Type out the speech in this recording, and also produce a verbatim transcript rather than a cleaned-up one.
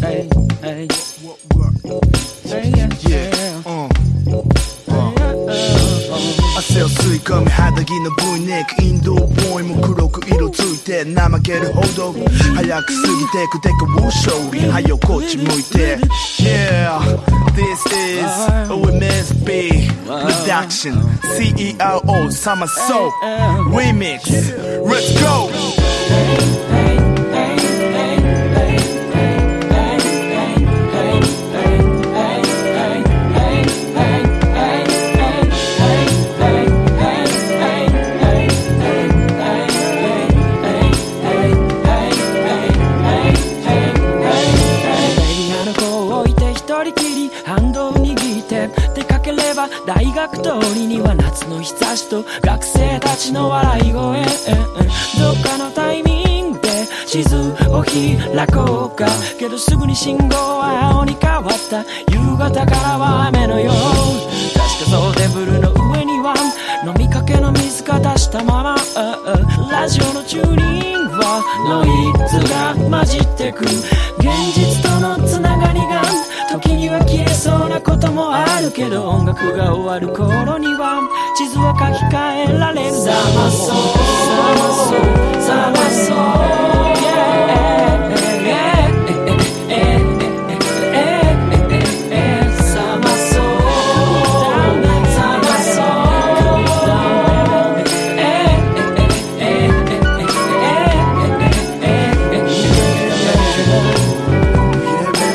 hey, hey. Yeah, uh, uh. 汗を吸い込み肌着の V ネックインドボーイも黒く色ついて怠けるほど早く過ぎてくてかウォーショーはよこっち向いて Yeah, this is Women's B Production C E R O Summer Soul Remix Let's go! ハンドを握って出かければ大学通りには夏の日差しと学生たちの笑い声どっかのタイミングで地図を開こうかけどすぐに信号は青に変わった夕方からは雨のよう確かそうテーブルの上には飲みかけの水が出したままラジオのチューニングはノイズが混じってく現実とのつながりが時には消えそうなこともあるけど音楽が終わる頃には地図を書き換えられるサマソーサマソーサマソー